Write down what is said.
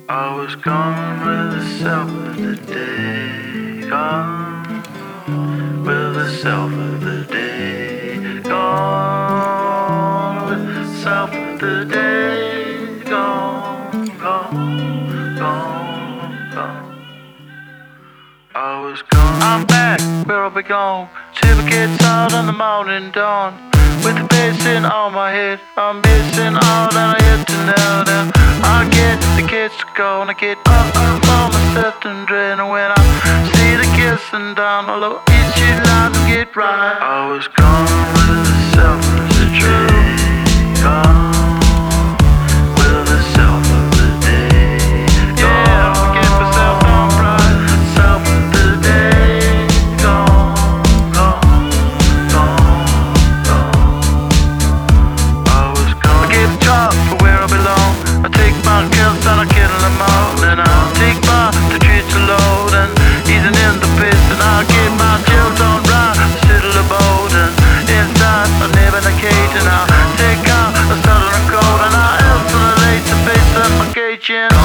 I was gone with the self of the day, gone with the self of the day, gone with the self of the day, gone, gone, gone, gone. I was gone. I'm back, where I belong. Till it gets out on the morning dawn. With the bass in on my head, I'm missing all that I had to know now. I get the kids to go and I get up on myself and dread. And when I see the kissing down, although each line to get right. I was gone with the self of the day, gone with the self of the day. Yeah, I get myself on right, self of the day, gone, gone, gone, gone. I was gone. I give a job for where I belong. I take my kills and I kill them all. Then I'll take my to treat the load and easing in the piss. And I'll get my chills on right, settle the boat. And inside I live in a cage. And I'll take out a southern cold. And I'll isolate the face of my cage.